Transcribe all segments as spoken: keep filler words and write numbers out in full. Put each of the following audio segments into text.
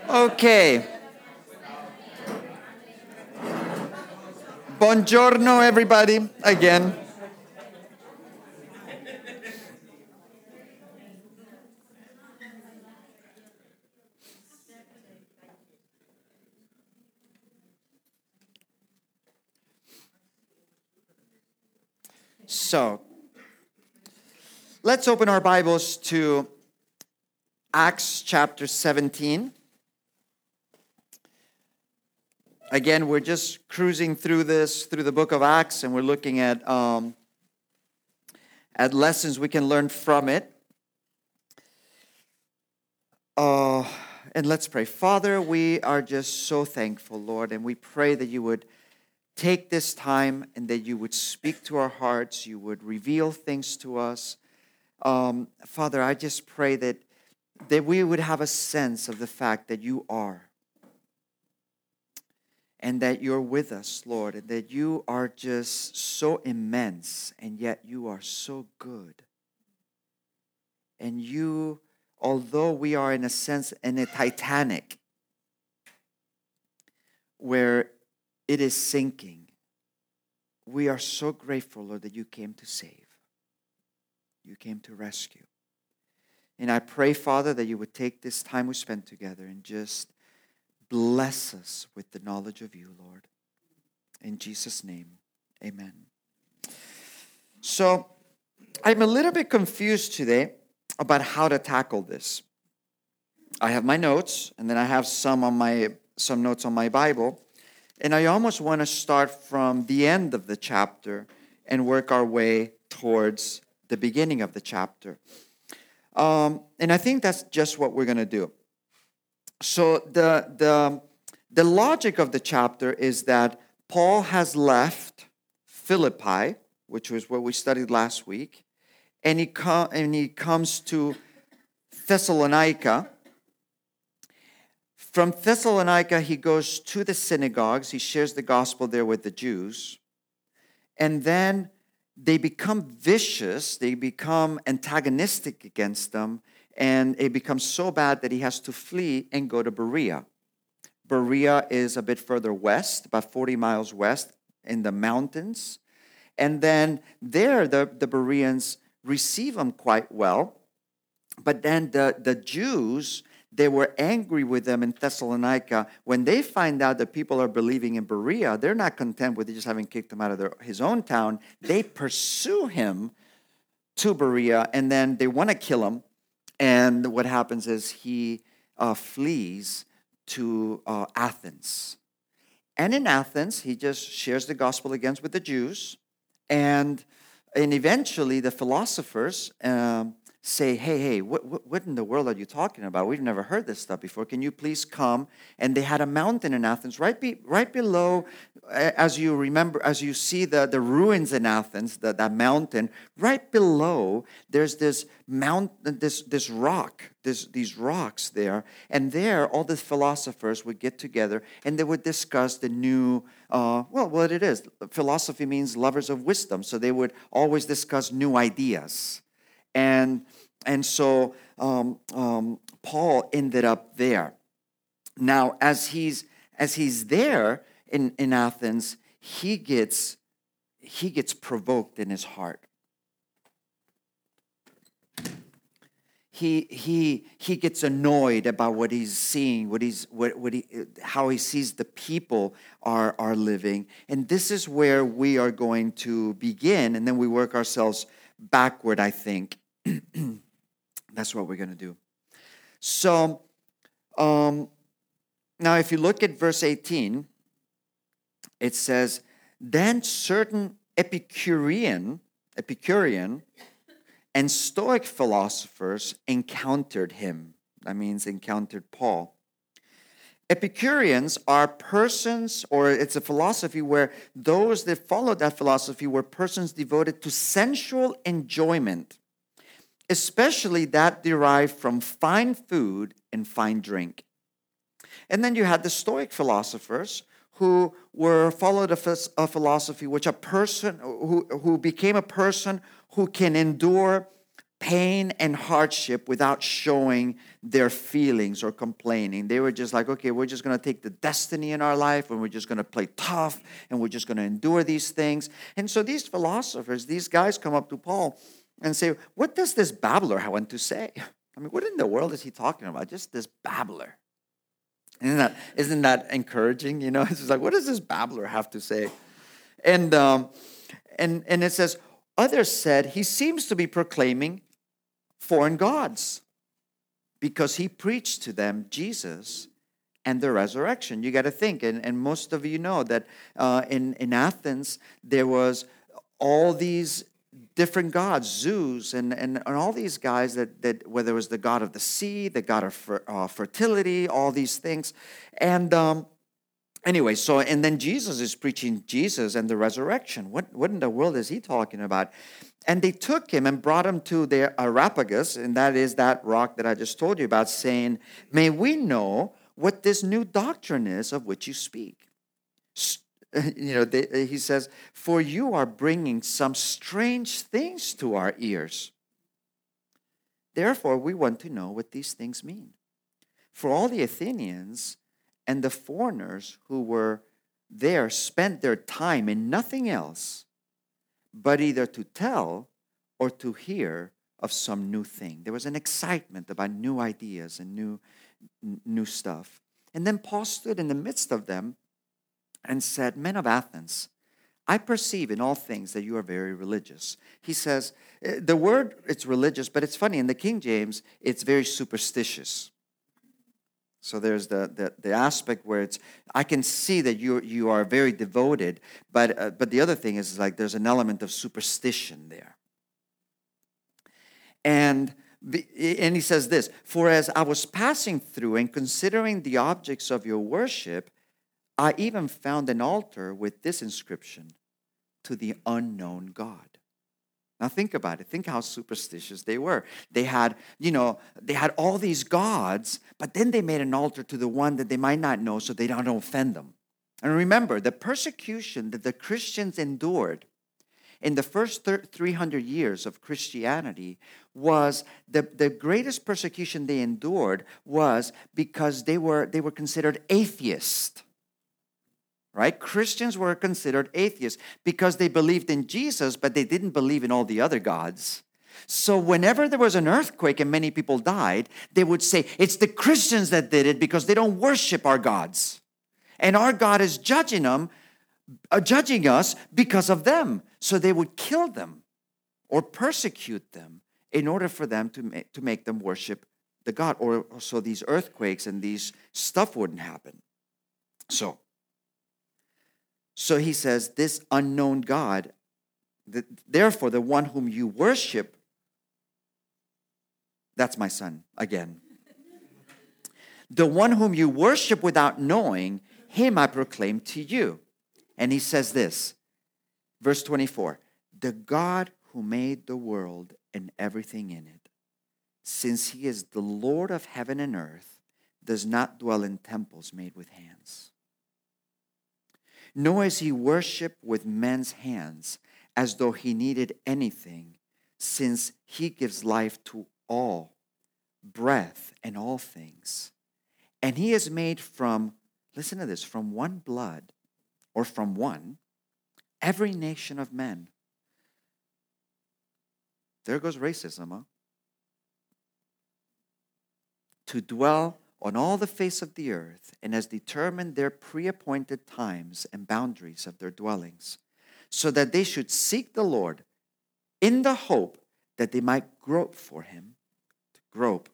Okay. Buongiorno, everybody, again. So, let's open our Bibles to Acts chapter seventeen. Again, we're just cruising through this, through the book of Acts, and we're looking at um, at lessons we can learn from it. Uh, and let's pray. Father, we are just so thankful, Lord, and we pray that you would take this time and that you would speak to our hearts, you would reveal things to us. Um, Father, I just pray that, that we would have a sense of the fact that you are. And that you're with us, Lord, and that you are just so immense, and yet you are so good. And you, although we are in a sense in a Titanic, where it is sinking, we are so grateful, Lord, that you came to save. You came to rescue. And I pray, Father, that you would take this time we spent together and just bless us with the knowledge of you, Lord. In Jesus' name, amen. So, I'm a little bit confused today about how to tackle this. I have my notes, and then I have some on my some notes on my Bible, and I almost want to start from the end of the chapter and work our way towards the beginning of the chapter. Um, and I think that's just what we're going to do. So the, the, the logic of the chapter is that Paul has left Philippi, which was what we studied last week, and he, com- and he comes to Thessalonica. From Thessalonica, he goes to the synagogues. He shares the gospel there with the Jews. And then they become vicious. They become antagonistic against them. And it becomes so bad that he has to flee and go to Berea. Berea is a bit further west, about forty miles west in the mountains. And then there, the, the Bereans receive him quite well. But then the, the Jews, they were angry with them in Thessalonica. When they find out that people are believing in Berea, they're not content with just having kicked him out of their, his own town. They pursue him to Berea, and then they want to kill him. And what happens is he uh, flees to uh, Athens. And in Athens, he just shares the gospel again with the Jews. And, and eventually the philosophers um, say, hey, hey, what, what, what in the world are you talking about? We've never heard this stuff before. Can you please come? And they had a mountain in Athens right be, right below, as you remember, as you see the, the ruins in Athens, the, that mountain, right below, there's this mount, this, this rock, this, these rocks there. And there, all the philosophers would get together and they would discuss the new, uh, well, what it is. Philosophy means lovers of wisdom. So they would always discuss new ideas. And and so um, um, Paul ended up there. Now, as he's as he's there in, in Athens, he gets he gets provoked in his heart. He he he gets annoyed about what he's seeing, what he's what, what he how he sees the people are are living, and this is where we are going to begin, and then we work ourselves backward, I think. That's what we're going to do. So, um, now if you look at verse eighteen, it says, then certain Epicurean, Epicurean and Stoic philosophers encountered him. That means encountered Paul. Epicureans are persons, or it's a philosophy where those that follow that philosophy were persons devoted to sensual enjoyment, especially that derived from fine food and fine drink. And then you had the Stoic philosophers who were followed a, a philosophy which a person who, who became a person who can endure pain and hardship without showing their feelings or complaining. They were just like, okay, we're just going to take the destiny in our life and we're just going to play tough and we're just going to endure these things. And so these philosophers, these guys come up to Paul and say, what does this babbler want to say? I mean, what in the world is he talking about? Just this babbler. Isn't that, isn't that encouraging? You know, it's just like, what does this babbler have to say? And, um, and, and it says, others said, he seems to be proclaiming foreign gods because he preached to them Jesus and the resurrection. You got to think, and, and most of you know that uh, in, in Athens, there was all these different gods, Zeus, and, and, and all these guys that, that, whether it was the god of the sea, the god of fer, uh, fertility, all these things. And um, anyway, so, and then Jesus is preaching Jesus and the resurrection. What, what in the world is he talking about? And they took him and brought him to the Areopagus, and that is that rock that I just told you about, saying, may we know what this new doctrine is of which you speak. You know, they, he says, for you are bringing some strange things to our ears. Therefore, we want to know what these things mean. For all the Athenians and the foreigners who were there spent their time in nothing else but either to tell or to hear of some new thing. There was an excitement about new ideas and new, new stuff. And then Paul stood in the midst of them and said, men of Athens, I perceive in all things that you are very religious. He says, the word, it's religious, but it's funny. In the King James, it's very superstitious. So there's the, the, the aspect where it's, I can see that you you are very devoted, but uh, but the other thing is like there's an element of superstition there. And, and he says this, for as I was passing through and considering the objects of your worship, I even found an altar with this inscription, to the unknown God. Now think about it. Think how superstitious they were. They had, you know, they had all these gods, but then they made an altar to the one that they might not know so they don't offend them. And remember, the persecution that the Christians endured in the first three hundred years of Christianity was the, the greatest persecution they endured was because they were, they were considered atheists. Right? Christians were considered atheists because they believed in Jesus, but they didn't believe in all the other gods. So whenever there was an earthquake and many people died, they would say, it's the Christians that did it because they don't worship our gods. And our God is judging them, uh, judging us because of them. So they would kill them or persecute them in order for them to make, to make them worship the God. Or, or so these earthquakes and these stuff wouldn't happen. So, So he says, this unknown God, the, therefore the one whom you worship, that's my son again. The one whom you worship without knowing, him I proclaim to you. And he says this, verse twenty-four, the God who made the world and everything in it, since he is the Lord of heaven and earth, does not dwell in temples made with hands. Nor is he worshipped with men's hands as though he needed anything, since he gives life to all, breath and all things. And he is made from, listen to this, from one blood, or from one, every nation of men. There goes racism, huh? To dwell on all the face of the earth, and has determined their pre-appointed times and boundaries of their dwellings, so that they should seek the Lord in the hope that they might grope for him, to grope,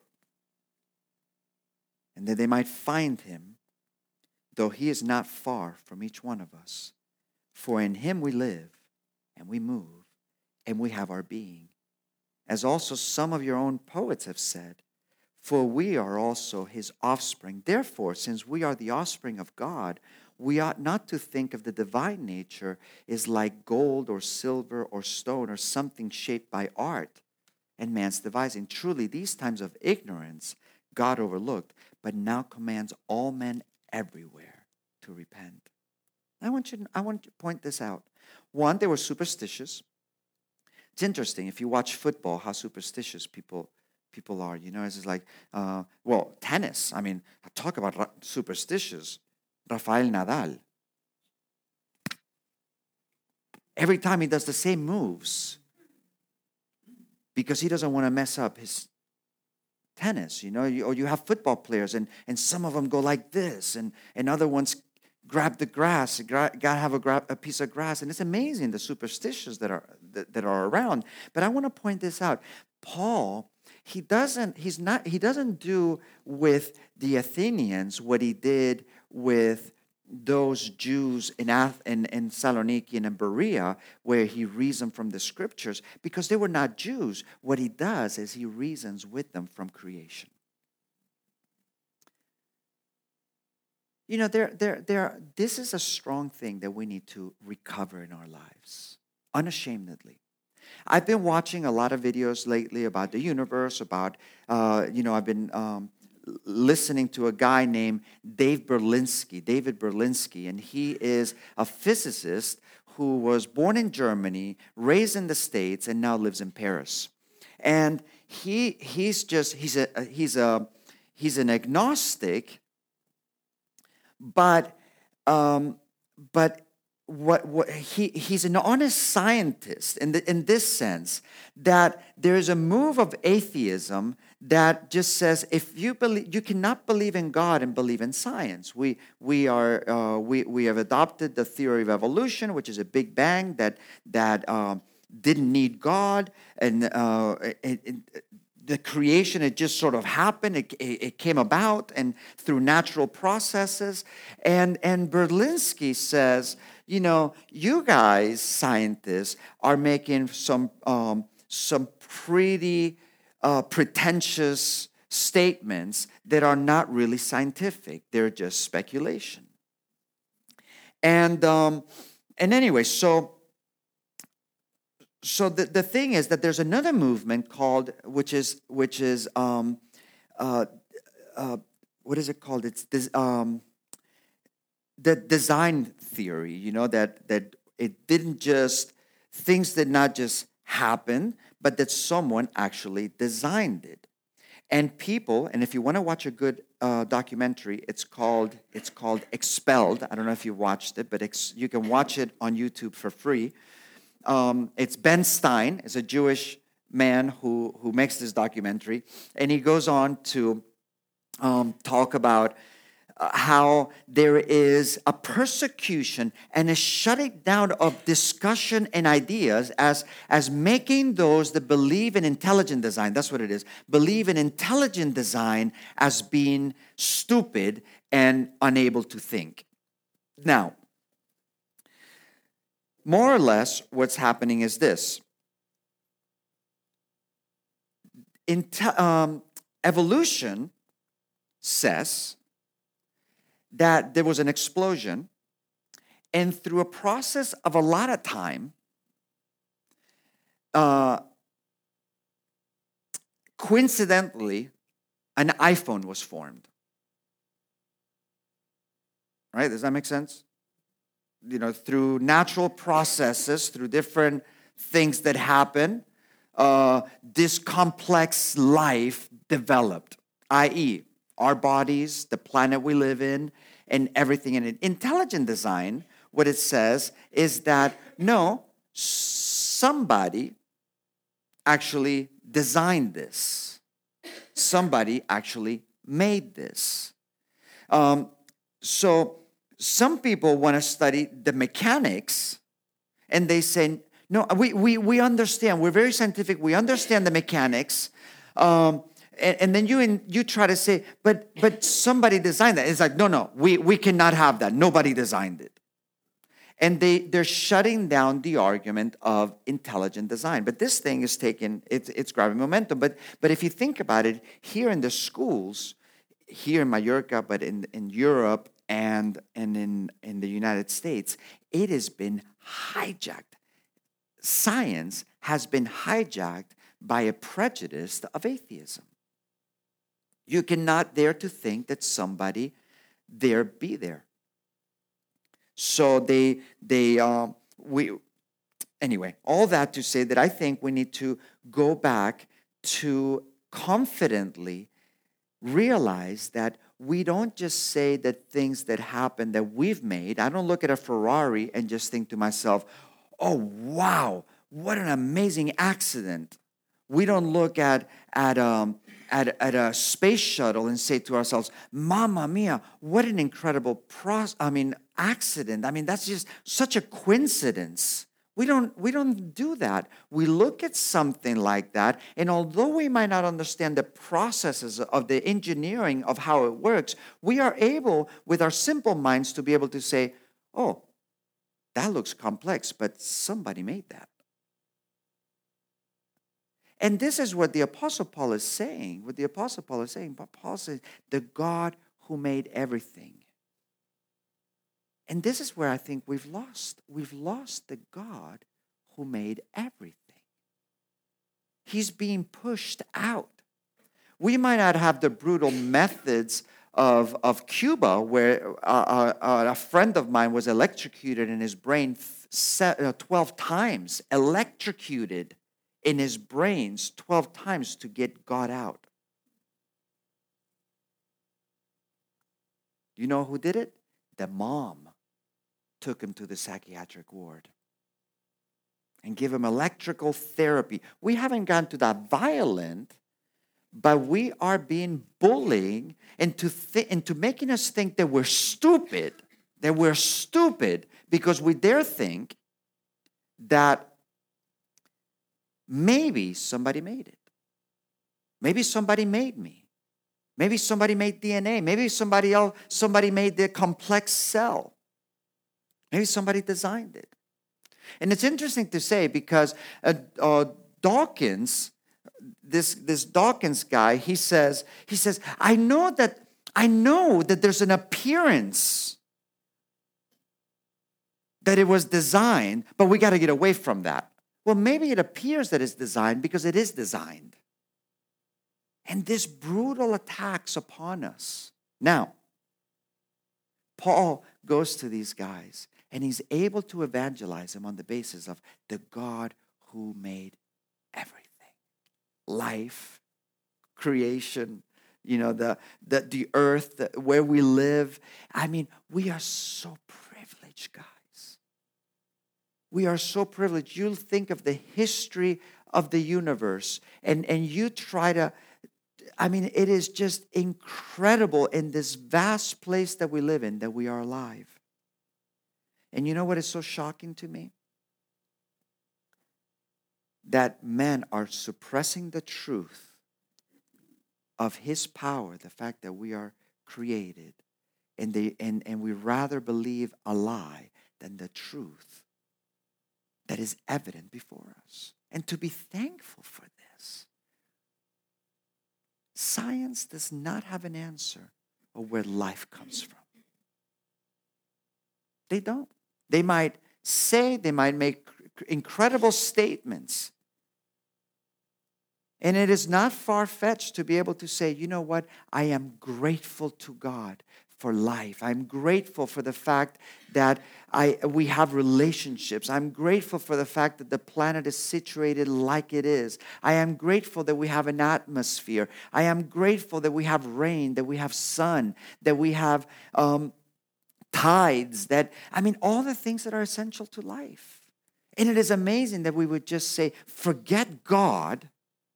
and that they might find him, though he is not far from each one of us. For in him we live, and we move, and we have our being. As also some of your own poets have said, for we are also his offspring. Therefore, since we are the offspring of God, we ought not to think of the divine nature as like gold or silver or stone or something shaped by art and man's devising. Truly, these times of ignorance God overlooked, but now commands all men everywhere to repent. I want you to, I want to point this out. One, they were superstitious. It's interesting if you watch football, how superstitious people people are. You know, it's just like, uh, well, tennis. I mean, talk about ra- superstitious. Rafael Nadal. Every time he does the same moves because he doesn't want to mess up his tennis, you know, you, or you have football players and, and some of them go like this and, and other ones grab the grass, gra- gotta have a, gra- a piece of grass. And it's amazing the superstitions that are, that, that are around. But I want to point this out. Paul, he doesn't, he's not, he doesn't do with the Athenians what he did with those Jews in, Ath- in, in Saloniki and in Berea, where he reasoned from the scriptures, because they were not Jews. What he does is he reasons with them from creation. You know, there, there, there, this is a strong thing that we need to recover in our lives, unashamedly. I've been watching a lot of videos lately about the universe, about, uh, you know, I've been um, listening to a guy named Dave Berlinski, David Berlinski, and he is a physicist who was born in Germany, raised in the States, and now lives in Paris. And he he's just he's a he's a he's an agnostic, but um, but what what he he's an honest scientist in the, in this sense that there is a move of atheism that just says if you believe you cannot believe in God and believe in science. We we are uh, we we have adopted the theory of evolution, which is a Big Bang that that um, didn't need God, and uh, it, it, the creation, it just sort of happened. It, it, it came about and through natural processes. And, and Berlinski says, you know, you guys, scientists, are making some, um, some pretty uh, pretentious statements that are not really scientific. They're just speculation. And, um, and anyway, so... So the, the thing is that there's another movement called, which is which is um, uh, uh, what is it called? It's this, um, the design theory. You know that that it didn't just things did not just happen, but that someone actually designed it. And people, and if you want to watch a good uh, documentary, it's called it's called Expelled. I don't know if you watched it, but ex- you can watch it on YouTube for free. Um, it's Ben Stein, is a Jewish man who, who makes this documentary, and he goes on to um, talk about uh, how there is a persecution and a shutting down of discussion and ideas as, as making those that believe in intelligent design, that's what it is, believe in intelligent design as being stupid and unable to think. Now, more or less, what's happening is this. Inte- um, evolution says that there was an explosion, and through a process of a lot of time, uh, coincidentally, an iPhone was formed. Right? Does that make sense? You know, through natural processes, through different things that happen, uh, this complex life developed, that is, our bodies, the planet we live in, and everything in it. Intelligent design, what it says is that, no, somebody actually designed this. Somebody actually made this. Um, so, some people want to study the mechanics, and they say, no, we, we, we understand. We're very scientific. We understand the mechanics. Um, and, and then you in, you try to say, but but somebody designed that. It's like, no, no, we, we cannot have that. Nobody designed it. And they, they're shutting down the argument of intelligent design. But this thing is taking, it's, it's grabbing momentum. But, but if you think about it, here in the schools, here in Mallorca, but in, in Europe, and and in, in the United States, it has been hijacked. Science has been hijacked by a prejudice of atheism. You cannot dare to think that somebody there be there. So they they um, we anyway, all that to say that I think we need to go back to confidently realize that we don't just say that things that happen that we've made. I don't look at a Ferrari and just think to myself, oh, wow, what an amazing accident. We don't look at, at, um, at, at a space shuttle and say to ourselves, Mamma mia, what an incredible pros- I mean, accident. I mean, that's just such a coincidence. We don't, we don't do that. We look at something like that, and although we might not understand the processes of the engineering of how it works, we are able, with our simple minds, to be able to say, oh, that looks complex, but somebody made that. And this is what the Apostle Paul is saying. What the Apostle Paul is saying, but Paul says, the God who made everything. And this is where I think we've lost. We've lost the God who made everything. He's being pushed out. We might not have the brutal methods of, of Cuba, where uh, uh, a friend of mine was electrocuted in his brain twelve times, electrocuted in his brains twelve times to get God out. You know who did it? The mom took him to the psychiatric ward and give him electrical therapy. We haven't gone to that violent, but we are being bullied into, th- into making us think that we're stupid, that we're stupid because we dare think that maybe somebody made it. Maybe somebody made me. Maybe somebody made D N A. Maybe somebody else, somebody made the complex cell. Maybe somebody designed it. And it's interesting to say because uh, uh, Dawkins, this, this Dawkins guy, he says, he says, I know that I know that there's an appearance that it was designed, but we got to get away from that. Well, maybe it appears that it's designed because it is designed. And this brutal attacks upon us. Now, Paul goes to these guys and he's able to evangelize them on the basis of the God who made everything. Life, creation, you know, the, the, the earth, the, where we live. I mean, we are so privileged, guys. We are so privileged. You'll think of the history of the universe and, and you try to, I mean, it is just incredible in this vast place that we live in that we are alive. And you know what is so shocking to me? That men are suppressing the truth of His power, the fact that we are created, and they and, and we rather believe a lie than the truth that is evident before us. And to be thankful for this. Science does not have an answer of where life comes from. They don't. They might say, they might make incredible statements. And it is not far-fetched to be able to say, you know what, I am grateful to God for life. I'm grateful for the fact that I we have relationships. I'm grateful for the fact that the planet is situated like it is. I am grateful that we have an atmosphere. I am grateful that we have rain, that we have sun, that we have um, tides, that, I mean, all the things that are essential to life. And it is amazing that we would just say, forget God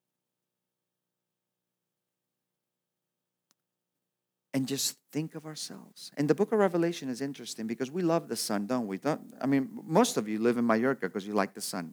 and just think of ourselves. And the book of Revelation is interesting because we love the sun, don't we? Don't, I mean, most of you live in Mallorca because you like the sun.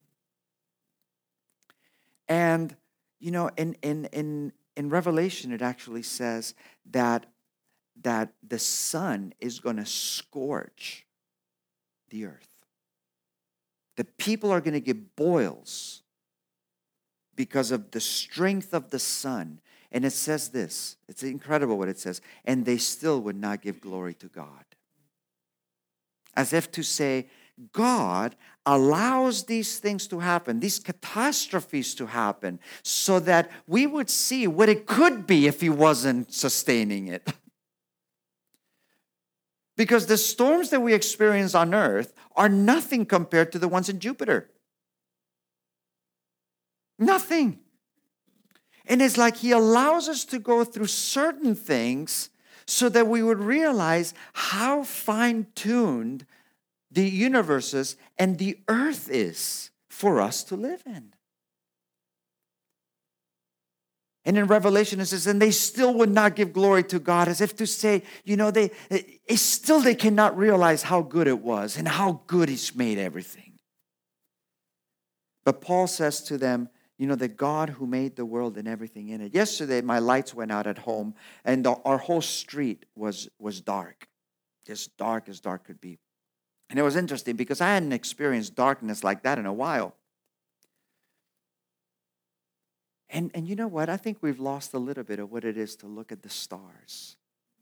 And, you know, in, in, in, in Revelation, it actually says that, that the sun is going to scorch the earth. The people are going to get boils because of the strength of the sun. And it says this, it's incredible what it says, and they still would not give glory to God. As if to say, God allows these things to happen, these catastrophes to happen, so that we would see what it could be if He wasn't sustaining it. Because the storms that we experience on earth are nothing compared to the ones in Jupiter. Nothing. And it's like he allows us to go through certain things so that we would realize how fine-tuned the universes and the earth is for us to live in. And in Revelation it says, and they still would not give glory to God, as if to say, you know, they it's still they cannot realize how good it was and how good He's made everything. But Paul says to them, you know, the God who made the world and everything in it. Yesterday, my lights went out at home, and the, our whole street was, was dark. Just dark as dark could be. And it was interesting because I hadn't experienced darkness like that in a while. And, and you know what? I think we've lost a little bit of what it is to look at the stars.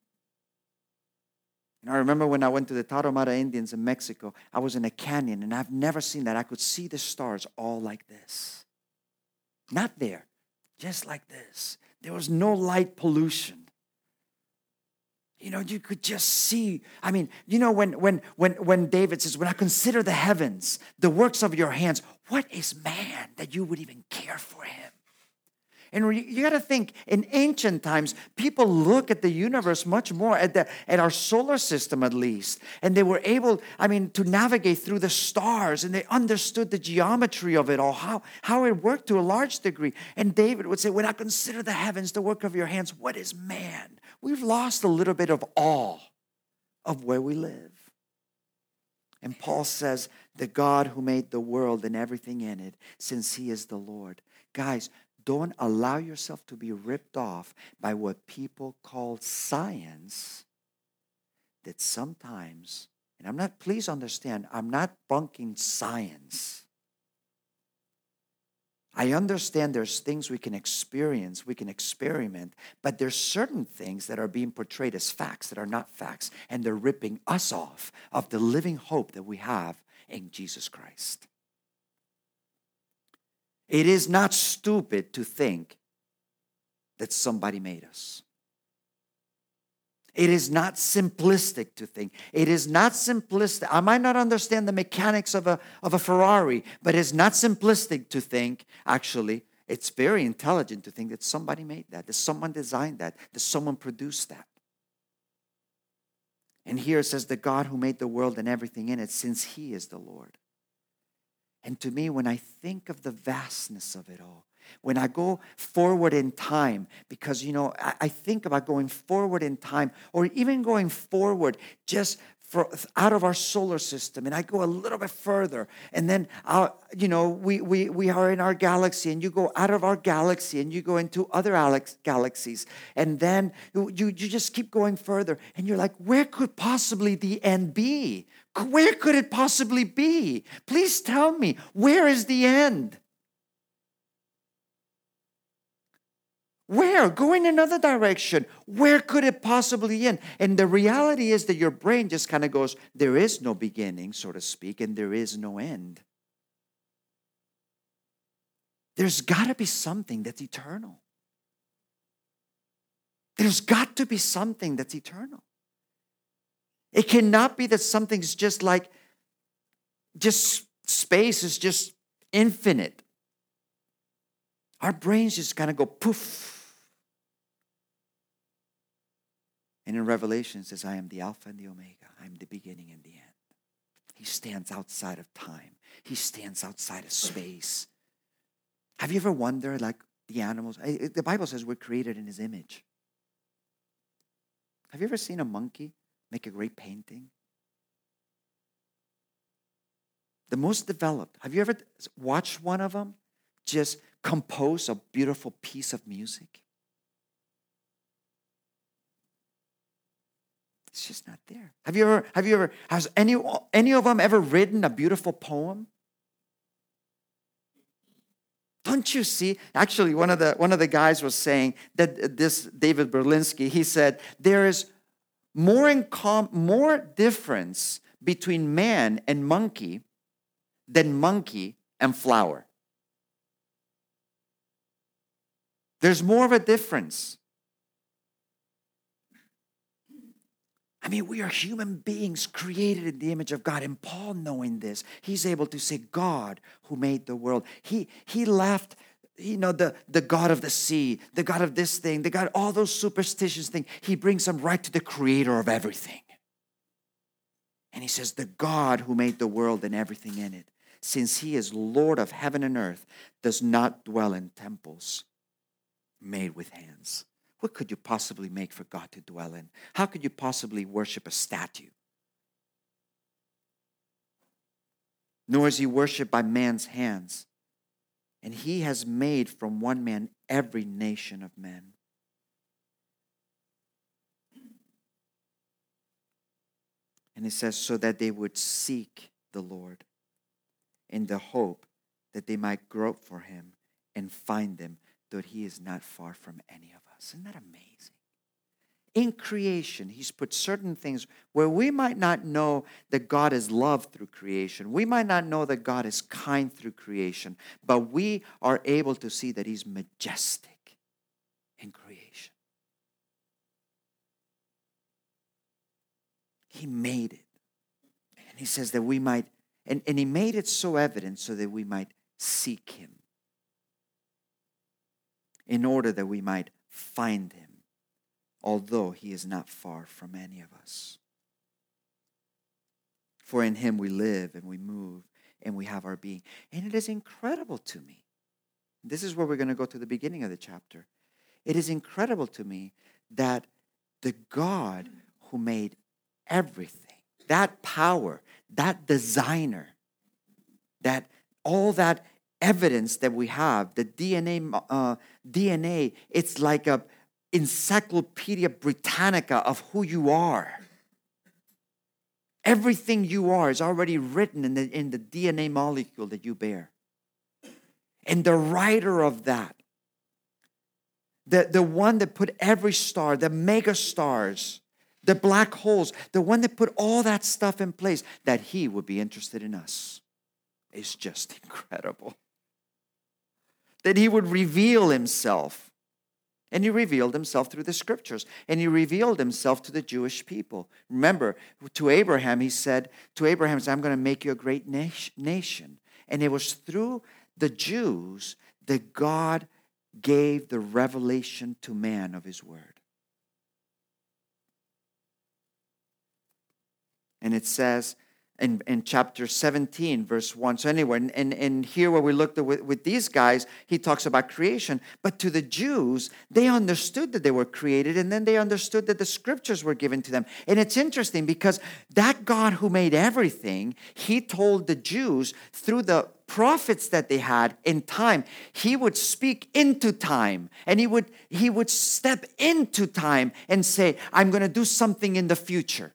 And I remember when I went to the Tarahumara Indians in Mexico, I was in a canyon, and I've never seen that. I could see the stars all like this. Not there, just like this. There was no light pollution. You know, you could just see. I mean, you know, when when when when David says, when I consider the heavens, the works of your hands, what is man that you would even care for him? And you got to think, in ancient times, people look at the universe much more, at the at our solar system at least. And they were able, I mean, to navigate through the stars, and they understood the geometry of it all, how, how it worked to a large degree. And David would say, when I consider the heavens, the work of your hands, what is man? We've lost a little bit of awe of where we live. And Paul says, the God who made the world and everything in it, since He is the Lord. Guys, don't allow yourself to be ripped off by what people call science, that sometimes, and I'm not, please understand, I'm not bunking science. I understand there's things we can experience, we can experiment, but there's certain things that are being portrayed as facts that are not facts, and they're ripping us off of the living hope that we have in Jesus Christ. It is not stupid to think that somebody made us. It is not simplistic to think. It is not simplistic. I might not understand the mechanics of a, of a Ferrari, but it's not simplistic to think, actually, it's very intelligent to think that somebody made that, that someone designed that, that someone produced that. And here it says, the God who made the world and everything in it, since He is the Lord. And to me, when I think of the vastness of it all, when I go forward in time, because, you know, I, I think about going forward in time, or even going forward just for, out of our solar system, and I go a little bit further, and then, uh, you know, we, we, we are in our galaxy, and you go out of our galaxy, and you go into other alex- galaxies, and then you, you just keep going further, and you're like, where could possibly the end be? Where could it possibly be? Please tell me, where is the end? Where? Go in another direction. Where could it possibly end? And the reality is that your brain just kind of goes, there is no beginning, so to speak, and there is no end. There's got to be something that's eternal. There's got to be something that's eternal. It cannot be that something's just like, just space is just infinite. Our brains just kind of go poof. And in Revelation it says, I am the Alpha and the Omega. I am the beginning and the end. He stands outside of time. He stands outside of space. Have you ever wondered, like the animals? The Bible says we're created in His image. Have you ever seen a monkey make a great painting? The most developed. Have you ever watched one of them just compose a beautiful piece of music? It's just not there. Have you ever, have you ever, has any, any of them ever written a beautiful poem? Don't you see? Actually, one of the one of the guys was saying that this David Berlinski, he said, there is more in com- more difference between man and monkey than monkey and flower. There's more of a difference. I mean, we are human beings created in the image of God. And Paul, knowing this, he's able to say, God who made the world. He, he left, you know, the, the God of the sea, the God of this thing, the God, all those superstitious things. He brings them right to the creator of everything. And he says, the God who made the world and everything in it, since he is Lord of heaven and earth, does not dwell in temples made with hands. What could you possibly make for God to dwell in? How could you possibly worship a statue? Nor is he worshipped by man's hands. And he has made from one man every nation of men. And it says, so that they would seek the Lord in the hope that they might grope for him and find him, though he is not far from any of us. Isn't that amazing? In creation, he's put certain things where we might not know that God is love through creation. We might not know that God is kind through creation, but we are able to see that he's majestic in creation. He made it. And he says that we might, and, and he made it so evident so that we might seek him, in order that we might find him, although he is not far from any of us. For in him we live and we move and we have our being. And it is incredible to me. This is where we're going to go to the beginning of the chapter. It is incredible to me that the God who made everything, that power, that designer, that all that evidence that we have, the D N A, uh, D N A, it's like a Encyclopedia Britannica of who you are. Everything you are is already written in the, in the D N A molecule that you bear. And the writer of that, the, the one that put every star, the mega stars, the black holes, the one that put all that stuff in place, that he would be interested in us, is just incredible. That he would reveal himself. And he revealed himself through the scriptures. And he revealed himself to the Jewish people. Remember, to Abraham, he said, to Abraham, he said, I'm going to make you a great nation. And it was through the Jews that God gave the revelation to man of his word. And it says in, in chapter seventeen, verse one. So anyway, and, and, and here where we looked at with, with these guys, he talks about creation. But to the Jews, they understood that they were created, and then they understood that the scriptures were given to them. And it's interesting because that God who made everything, he told the Jews through the prophets that they had in time, he would speak into time, and he would, he would step into time and say, I'm going to do something in the future.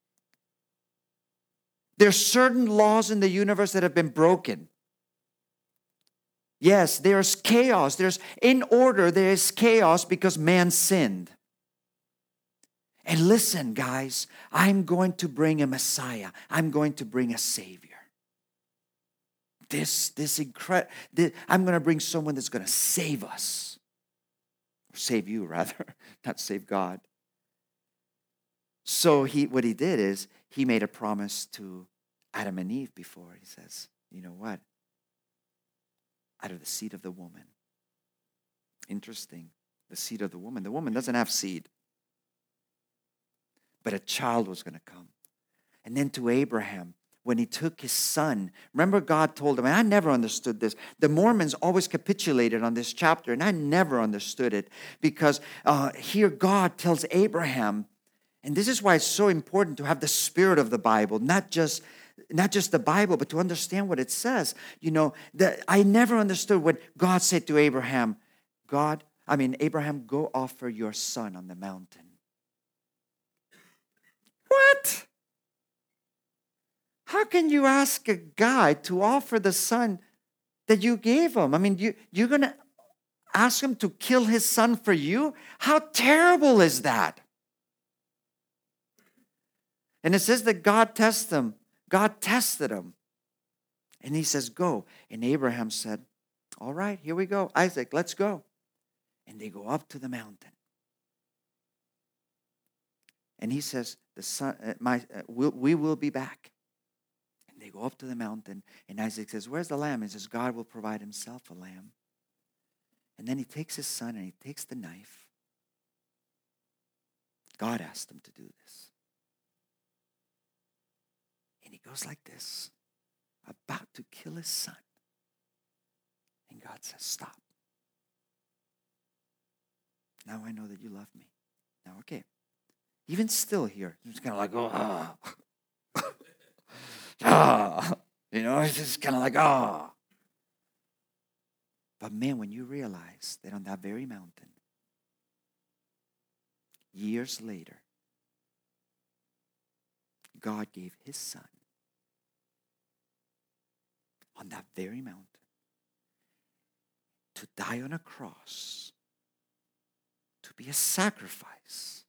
There's certain laws in the universe that have been broken. Yes, there's chaos. There's in order, there is chaos because man sinned. And listen, guys, I'm going to bring a Messiah. I'm going to bring a Savior. This, this incredible, I'm going to bring someone that's going to save us. Or save you, rather, not save God. So he, what he did is he made a promise to Adam and Eve before. He says, you know what? Out of the seed of the woman. Interesting. The seed of the woman. The woman doesn't have seed. But a child was going to come. And then to Abraham, when he took his son, remember God told him, and I never understood this. The Mormons always capitulated on this chapter, and I never understood it. Because uh, here God tells Abraham, and this is why it's so important to have the spirit of the Bible, not just, not just the Bible, but to understand what it says. You know, that I never understood when God said to Abraham, God, I mean, Abraham, go offer your son on the mountain. What? How can you ask a guy to offer the son that you gave him? I mean, you, you're going to ask him to kill his son for you? How terrible is that? And it says that God tested him. God tested him. And he says, go. And Abraham said, all right, here we go. Isaac, let's go. And they go up to the mountain. And he says, the son, uh, my, uh, we'll, we will be back. And they go up to the mountain, and Isaac says, where's the lamb? He says, God will provide himself a lamb. And then he takes his son, and he takes the knife. God asked him to do this. And he goes like this, about to kill his son. And God says, stop. Now I know that you love me. Now, okay. Even still here, it's kind of like, oh, ah. ah. You know, it's just kind of like, ah. But man, when you realize that on that very mountain, years later, God gave his son on that very mountain to die on a cross, to be a sacrifice,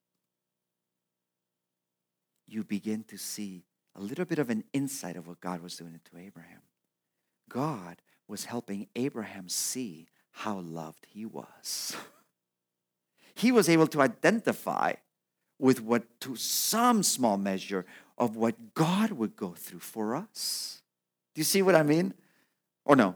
you begin to see a little bit of an insight of what God was doing to Abraham. God was helping Abraham see how loved he was. He was able to identify with what, to some small measure, of what God would go through for us. Do you see what I mean? Or no?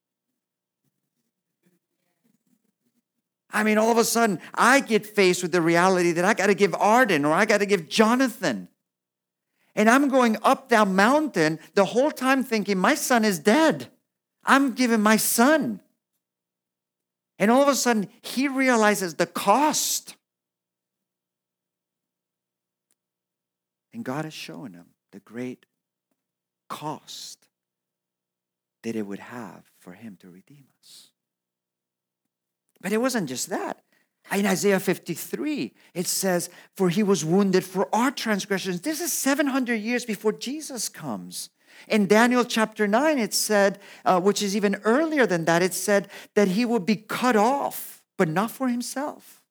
I mean, all of a sudden, I get faced with the reality that I got to give Arden or I got to give Jonathan. And I'm going up that mountain the whole time thinking, my son is dead. I'm giving my son. And all of a sudden, he realizes the cost. And God is showing him the great cost that it would have for him to redeem us. But it wasn't just that. In Isaiah fifty-three, it says, for he was wounded for our transgressions. This is seven hundred years before Jesus comes. In Daniel chapter nine, it said, uh, which is even earlier than that, it said that he would be cut off, but not for himself.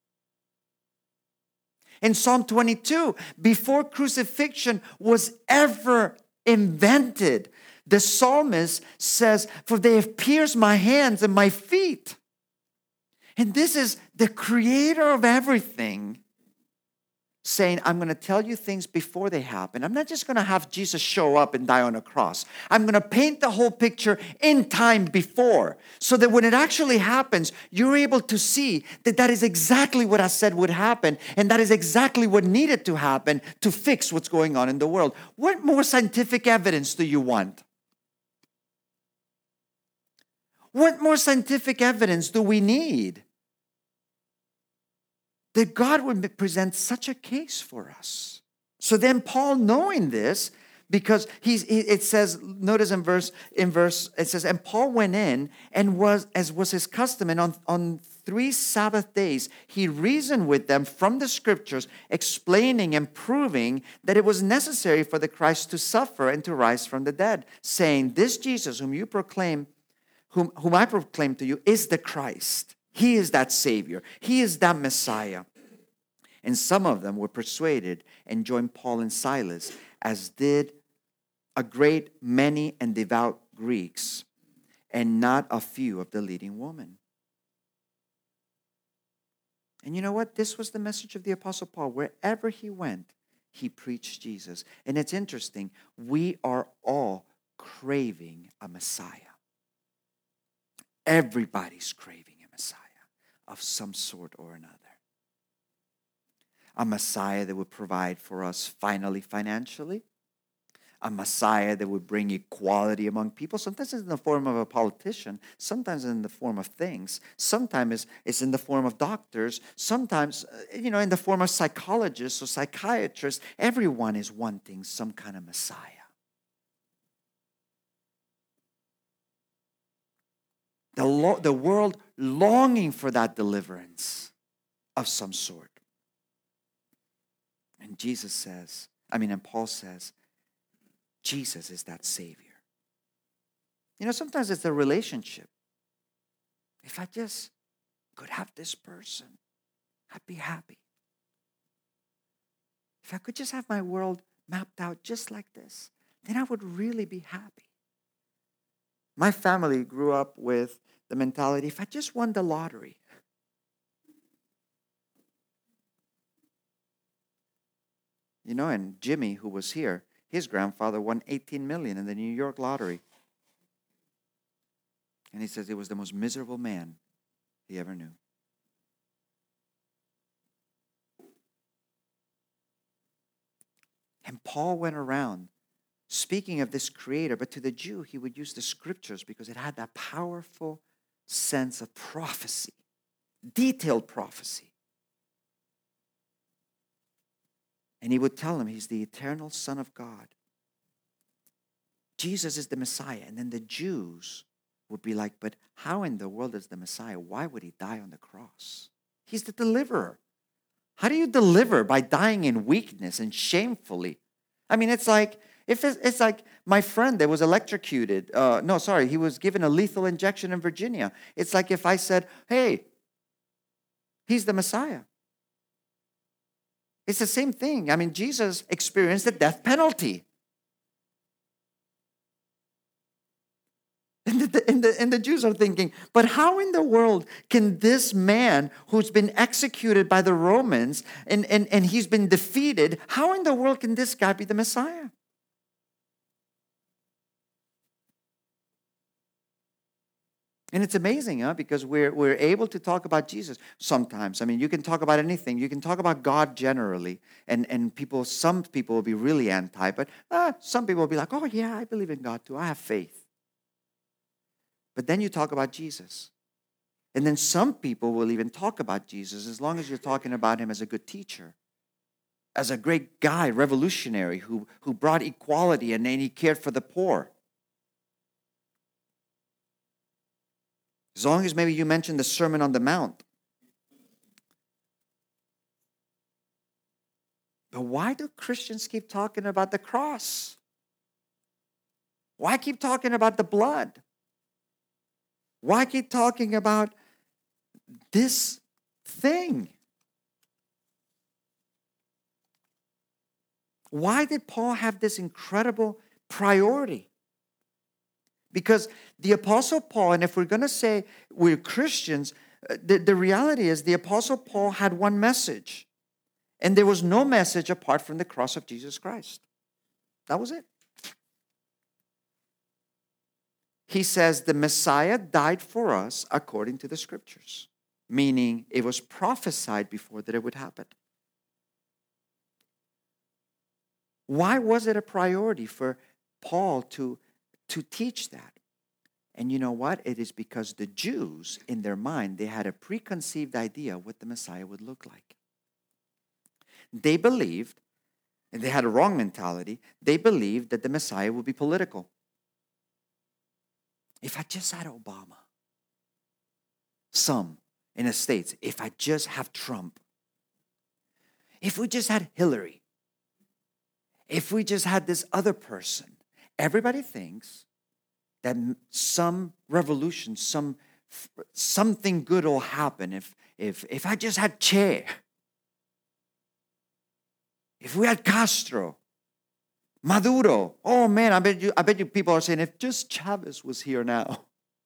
In Psalm twenty-two, before crucifixion was ever invented, the psalmist says, for they have pierced my hands and my feet. And this is the creator of everything saying, I'm going to tell you things before they happen. I'm not just going to have Jesus show up and die on a cross. I'm going to paint the whole picture in time before, so that when it actually happens, you're able to see that that is exactly what I said would happen, and that is exactly what needed to happen to fix what's going on in the world. What more scientific evidence do you want? What more scientific evidence do we need that God would present such a case for us? So then Paul, knowing this, because he's, he, it says, notice in verse, in verse, it says, and Paul went in and was, as was his custom, and on, on three Sabbath days, he reasoned with them from the scriptures, explaining and proving that it was necessary for the Christ to suffer and to rise from the dead, saying, this Jesus whom you proclaim, whom, whom I proclaim to you, is the Christ. He is that Savior. He is that Messiah. And some of them were persuaded and joined Paul and Silas, as did a great many and devout Greeks, and not a few of the leading women. And you know what? This was the message of the Apostle Paul. Wherever he went, he preached Jesus. And it's interesting. We are all craving a Messiah. Everybody's craving a Messiah of some sort or another. A Messiah that would provide for us finally financially. A Messiah that would bring equality among people. Sometimes it's in the form of a politician. Sometimes in the form of things. Sometimes it's in the form of doctors. Sometimes, you know, in the form of psychologists or psychiatrists. Everyone is wanting some kind of Messiah. The, lo- the world longing for that deliverance of some sort. And Jesus says, I mean, and Paul says, Jesus is that Savior. You know, sometimes it's a relationship. If I just could have this person, I'd be happy. If I could just have my world mapped out just like this, then I would really be happy. My family grew up with the mentality, if I just won the lottery, You know, and Jimmy, who was here, his grandfather won eighteen million in the New York lottery. And he says he was the most miserable man he ever knew. And Paul went around speaking of this creator, but to the Jew, he would use the scriptures because it had that powerful sense of prophecy, detailed prophecy. And he would tell him he's the eternal Son of God. Jesus is the Messiah. And then the Jews would be like, but how in the world is the Messiah? Why would he die on the cross? He's the deliverer. How do you deliver? By dying in weakness and shamefully. I mean, it's like, if it's, it's like my friend that was electrocuted. Uh, no, sorry, he was given a lethal injection in Virginia. It's like if I said, hey, he's the Messiah. It's the same thing. I mean, Jesus experienced the death penalty. And the, and, the, and the Jews are thinking, but how in the world can this man who's been executed by the Romans and, and, and he's been defeated, how in the world can this guy be the Messiah? And it's amazing, huh? Because we're, we're able to talk about Jesus sometimes. I mean, you can talk about anything. You can talk about God generally. And, and people, some people will be really anti, but uh, some people will be like, oh yeah, I believe in God too. I have faith. But then you talk about Jesus. And then some people will even talk about Jesus as long as you're talking about him as a good teacher, as a great guy, revolutionary, who, who brought equality and then he cared for the poor. As long as maybe you mention the Sermon on the Mount. But why do Christians keep talking about the cross? Why keep talking about the blood? Why keep talking about this thing? Why did Paul have this incredible priority? Because the Apostle Paul, and if we're going to say we're Christians, the, the reality is the Apostle Paul had one message. And there was no message apart from the cross of Jesus Christ. That was it. He says the Messiah died for us according to the scriptures. Meaning it was prophesied before that it would happen. Why was it a priority for Paul to to teach that? And you know what? It is because the Jews, in their mind, they had a preconceived idea of what the Messiah would look like. They believed, and they had a wrong mentality, they believed that the Messiah would be political. If I just had Obama, some in the States, if I just have Trump, if we just had Hillary, if we just had this other person, everybody thinks that some revolution, some something good will happen if if if I just had Che, if we had Castro, Maduro. Oh man, I bet you I bet you people are saying if just Chavez was here now.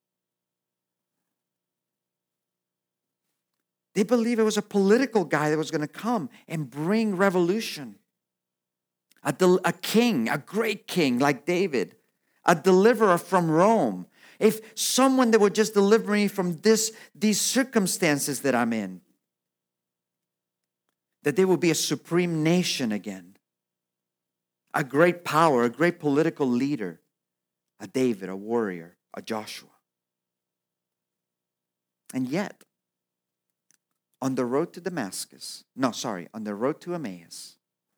They believe it was a political guy that was going to come and bring revolution. A, del- a king, a great king like David, a deliverer from Rome. If someone that would just deliver me from this, these circumstances that I'm in, that they will be a supreme nation again, a great power, a great political leader, a David, a warrior, a Joshua. And yet, on the road to Damascus, no, sorry, on the road to Emmaus,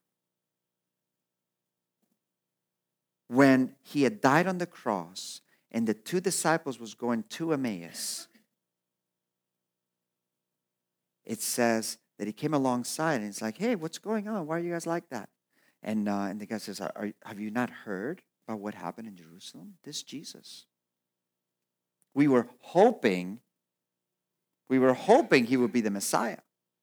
when he had died on the cross and the two disciples was going to Emmaus, it says that he came alongside and it's like, hey, what's going on? Why are you guys like that? And uh, and the guy says, are, are, have you not heard about what happened in Jerusalem? This Jesus. We were hoping, we were hoping he would be the Messiah.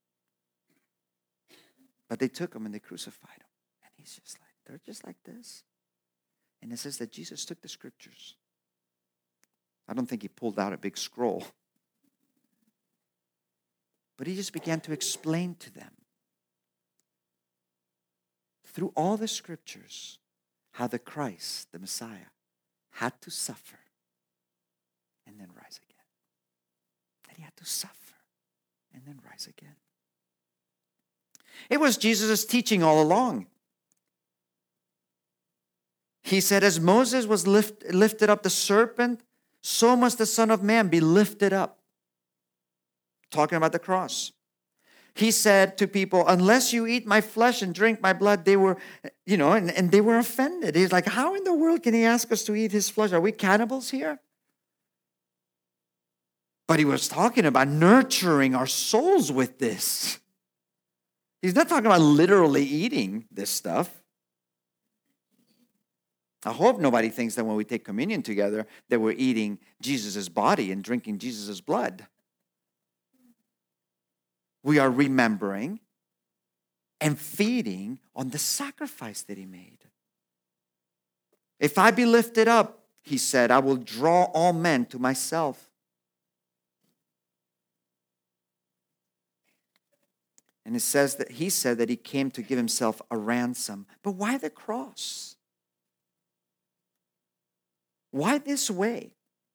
But they took him and they crucified him. And he's just like, they're just like this. And it says that Jesus took the scriptures. I don't think he pulled out a big scroll. But he just began to explain to them through all the scriptures how the Christ, the Messiah, had to suffer and then rise again. That he had to suffer and then rise again. It was Jesus' teaching all along. He said, as Moses was lift, lifted up the serpent, so must the Son of Man be lifted up. Talking about the cross. He said to people, unless you eat my flesh and drink my blood, they were, you know, and, and they were offended. He's like, how in the world can he ask us to eat his flesh? Are we cannibals here? But he was talking about nurturing our souls with this. He's not talking about literally eating this stuff. I hope nobody thinks that when we take communion together that we're eating Jesus' body and drinking Jesus' blood. We are remembering and feeding on the sacrifice that he made. If I be lifted up, he said, I will draw all men to myself. And it says that he said that he came to give himself a ransom. But why the cross? Why this way?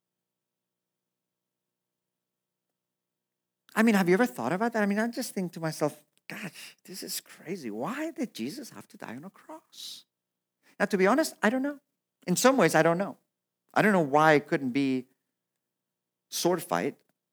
I mean, have you ever thought about that? I mean, I just think to myself, gosh, this is crazy. Why did Jesus have to die on a cross? Now, to be honest, I don't know. In some ways, I don't know. I don't know why it couldn't be sword fight.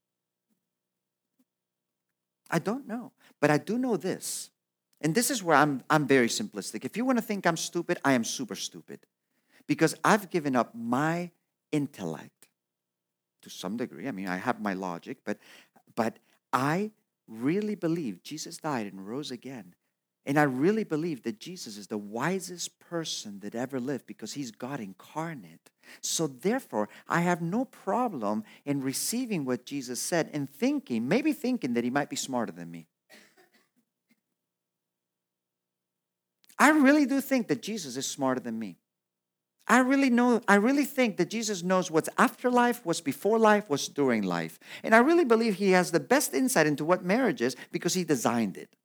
I don't know. But I do know this. And this is where I'm, I'm very simplistic. If you want to think I'm stupid, I am super stupid. Because I've given up my intellect to some degree. I mean, I have my logic, but, but I really believe Jesus died and rose again. And I really believe that Jesus is the wisest person that ever lived because he's God incarnate. So therefore, I have no problem in receiving what Jesus said and thinking, maybe thinking that he might be smarter than me. I really do think that Jesus is smarter than me. I really know, I really think that Jesus knows what's after life, what's before life, what's during life. And I really believe he has the best insight into what marriage is because he designed it.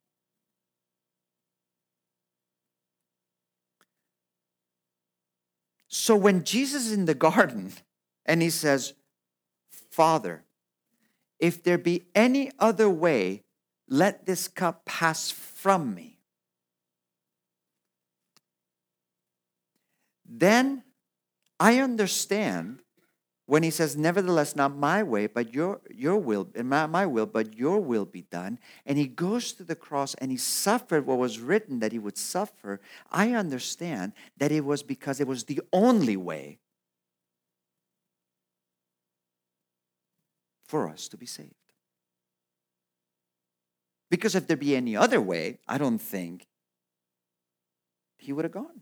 So when Jesus is in the garden and he says, Father, if there be any other way, let this cup pass from me. Then I understand when he says, nevertheless, not my way, but your, your will, not my will, but your will be done. And he goes to the cross and he suffered what was written that he would suffer. I understand that it was because it was the only way for us to be saved. Because if there be any other way, I don't think he would have gone.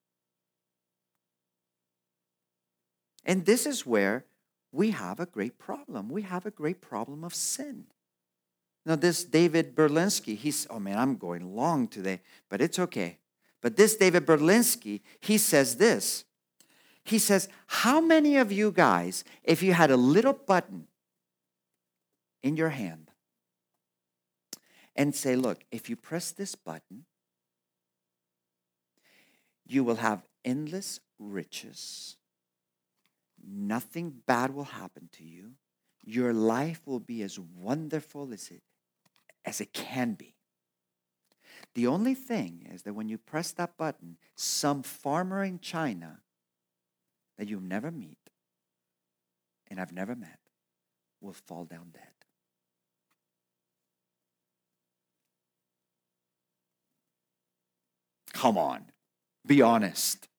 And this is where we have a great problem. We have a great problem of sin. Now, this David Berlinski, he's, oh man, I'm going long today, but it's okay. But this David Berlinski, he says this. He says, how many of you guys, if you had a little button in your hand and say, look, if you press this button, you will have endless riches. Nothing bad will happen to you. Your life will be as wonderful as it, as it can be. The only thing is that when you press that button, some farmer in China that you'll never meet and I've never met will fall down dead. Come on, be honest.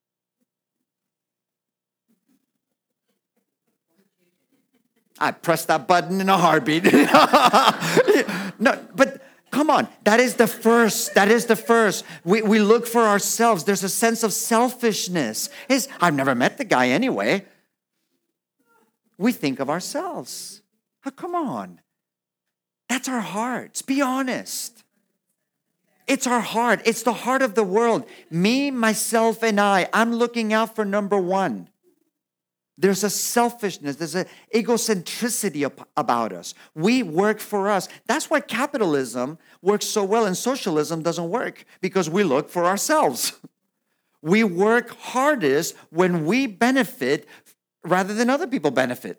I press that button in a heartbeat. No, but come on. That is the first. That is the first. We, we look for ourselves. There's a sense of selfishness. It's, I've never met the guy anyway. We think of ourselves. Oh, come on. That's our hearts. Be honest. It's our heart. It's the heart of the world. Me, myself, and I. I'm looking out for number one. There's a selfishness, there's an egocentricity about us. We work for us. That's why capitalism works so well and socialism doesn't work, because we look for ourselves. We work hardest when we benefit rather than other people benefit.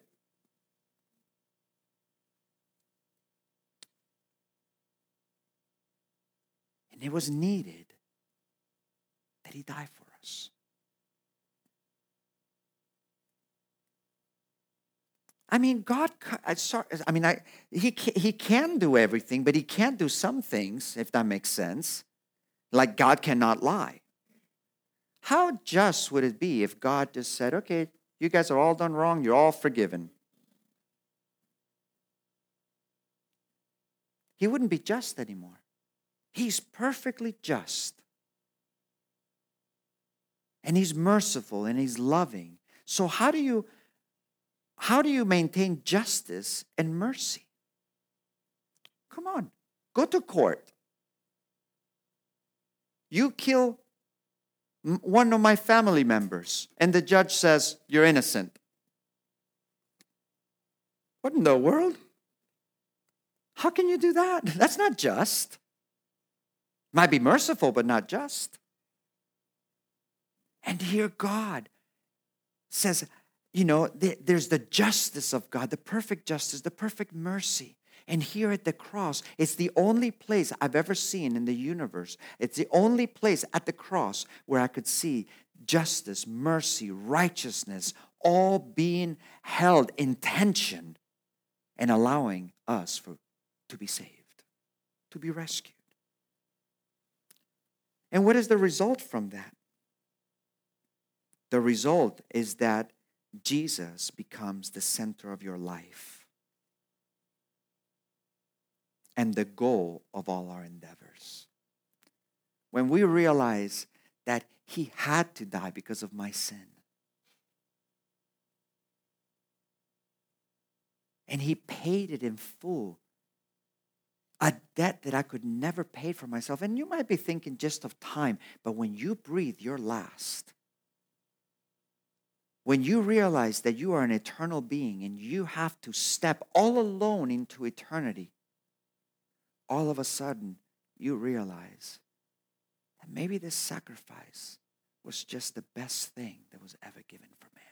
And it was needed that he died for us. I mean, God, I, sorry, I mean, I, he, can, he can do everything, but he can't do some things, if that makes sense. Like God cannot lie. How just would it be if God just said, okay, you guys are all done wrong, you're all forgiven? He wouldn't be just anymore. He's perfectly just. And he's merciful and he's loving. So how do you how do you maintain justice and mercy? Come on, go to court. You kill one of my family members, and the judge says, you're innocent. What in the world? How can you do that? That's not just. Might be merciful, but not just. And here God says, you know, there's the justice of God, the perfect justice, the perfect mercy. And here at the cross, it's the only place I've ever seen in the universe. It's the only place at the cross where I could see justice, mercy, righteousness, all being held in tension and allowing us for, to be saved, to be rescued. And what is the result from that? The result is that Jesus becomes the center of your life and the goal of all our endeavors. When we realize that he had to die because of my sin, and he paid it in full, a debt that I could never pay for myself. And you might be thinking just of time, but when you breathe your last, when you realize that you are an eternal being and you have to step all alone into eternity, all of a sudden you realize that maybe this sacrifice was just the best thing that was ever given for man.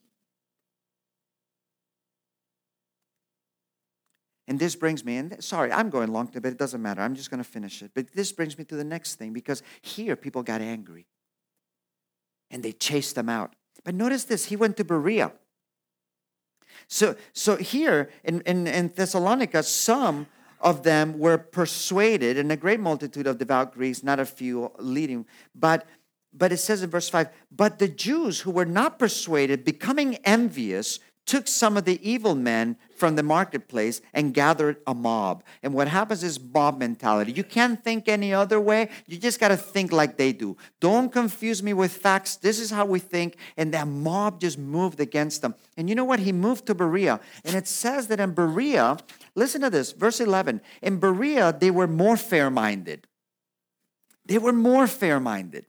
And this brings me, and sorry, I'm going long, but it doesn't matter. I'm just going to finish it. But this brings me to the next thing, because here people got angry and they chased them out. But notice this, he went to Berea. So, so here in, in, in Thessalonica, some of them were persuaded, and a great multitude of devout Greeks, not a few leading. But, but it says in verse five, but the Jews who were not persuaded, becoming envious, took some of the evil men from the marketplace and gathered a mob. And what happens is mob mentality. You can't think any other way. You just got to think like they do. Don't confuse me with facts. This is how we think. And that mob just moved against them. And you know what? He moved to Berea. And it says that in Berea, listen to this, verse eleven. In Berea, they were more fair-minded. They were more fair-minded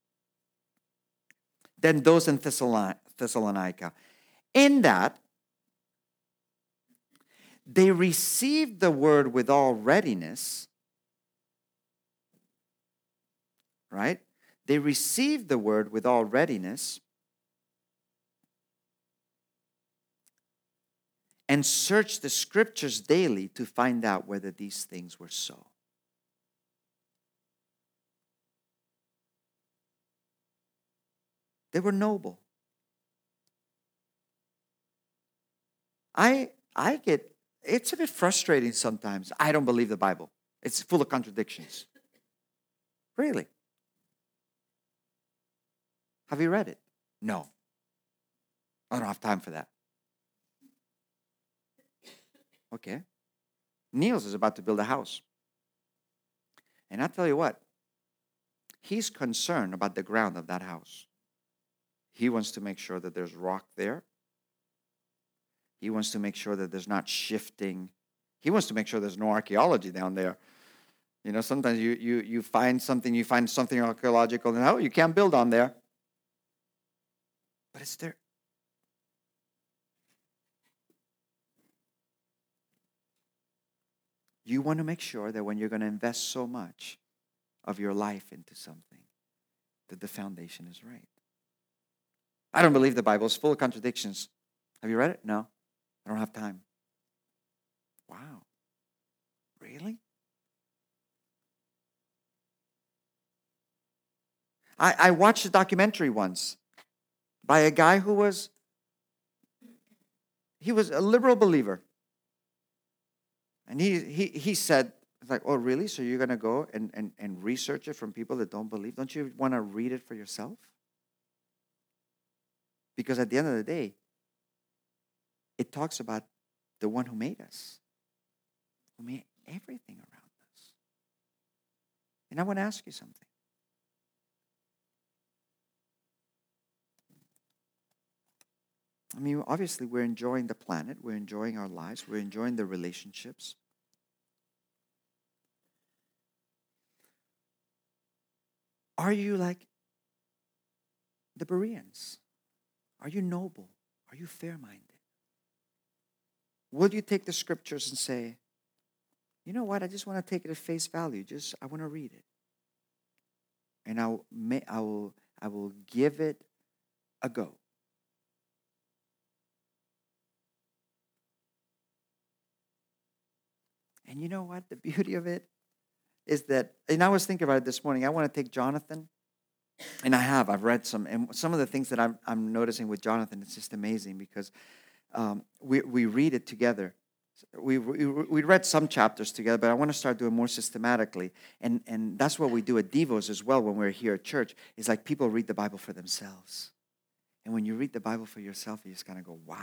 than those in Thessalonica. In that, they received the word with all readiness, right? They received the word with all readiness and searched the scriptures daily to find out whether these things were so. They were noble. I I get, it's a bit frustrating sometimes. I don't believe the Bible. It's full of contradictions. Really? Have you read it? No. I don't have time for that. Okay. Niels is about to build a house. And I tell you what, he's concerned about the ground of that house. He wants to make sure that there's rock there. He wants to make sure that there's not shifting. He wants to make sure there's no archaeology down there. You know, sometimes you you you find something, you find something archaeological, and oh, you can't build on there. But it's there. You want to make sure that when you're going to invest so much of your life into something, that the foundation is right. I don't believe the Bible is full of contradictions. Have you read it? No. I don't have time. Wow. Really? I, I watched a documentary once by a guy who was, he was a liberal believer. And he he he said, like, oh, really? So you're going to go and, and, and research it from people that don't believe? Don't you want to read it for yourself? Because at the end of the day, it talks about the one who made us, who made everything around us. And I want to ask you something. I mean, obviously, we're enjoying the planet. We're enjoying our lives. We're enjoying the relationships. Are you like the Bereans? Are you noble? Are you fair-minded? Will you take the scriptures and say, you know what, I just want to take it at face value. Just, I want to read it. And I'll, I will, I will give it a go. And you know what? The beauty of it is that, and I was thinking about it this morning, I want to take Jonathan, and I have, I've read some, and some of the things that I'm, I'm noticing with Jonathan, it's just amazing because um, we, we read it together. We, we we read some chapters together, but I want to start doing more systematically. And, and that's what we do at Devos as well when we're here at church. It's like people read the Bible for themselves. And when you read the Bible for yourself, you just kind of go, wow.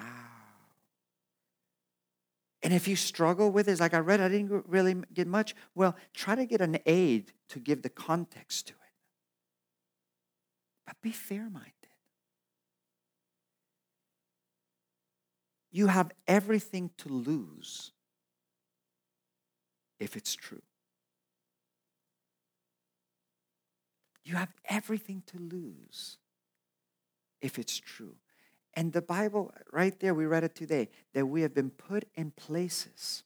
And if you struggle with it, it's like I read, I didn't really get much. Well, try to get an aid to give the context to it. But be fair-minded. You have everything to lose if it's true. You have everything to lose if it's true. And the Bible, right there, we read it today, that we have been put in places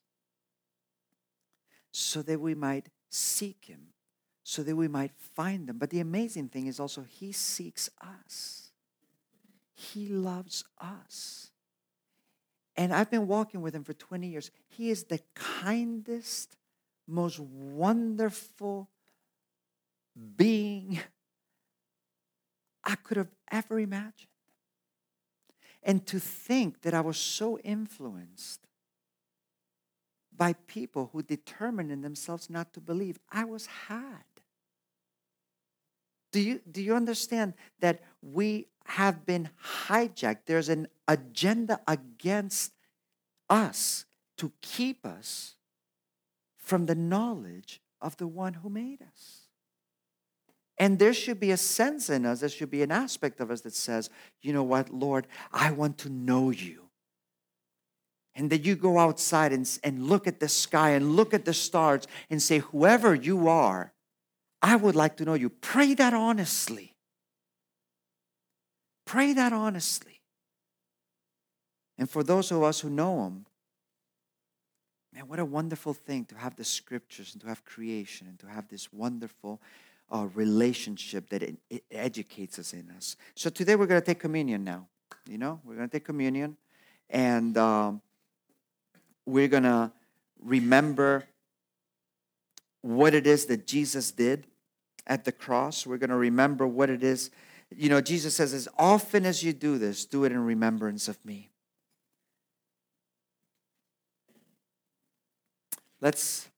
so that we might seek Him, so that we might find Him. But the amazing thing is also He seeks us. He loves us. And I've been walking with Him for twenty years. He is the kindest, most wonderful being I could have ever imagined. And to think that I was so influenced by people who determined in themselves not to believe, I was had. Do you, do you understand that we have been hijacked? There's an agenda against us to keep us from the knowledge of the one who made us. And there should be a sense in us, there should be an aspect of us that says, you know what, Lord, I want to know you. And that you go outside and, and look at the sky and look at the stars and say, whoever you are, I would like to know you. Pray that honestly. Pray that honestly. And for those of us who know Him, man, what a wonderful thing to have the scriptures and to have creation and to have this wonderful uh, relationship that it, it educates us in us. So today we're going to take communion now. You know, we're going to take communion and um, we're going to remember what it is that Jesus did at the cross. We're going to remember what it is. You know, Jesus says, as often as you do this, do it in remembrance of me. Let's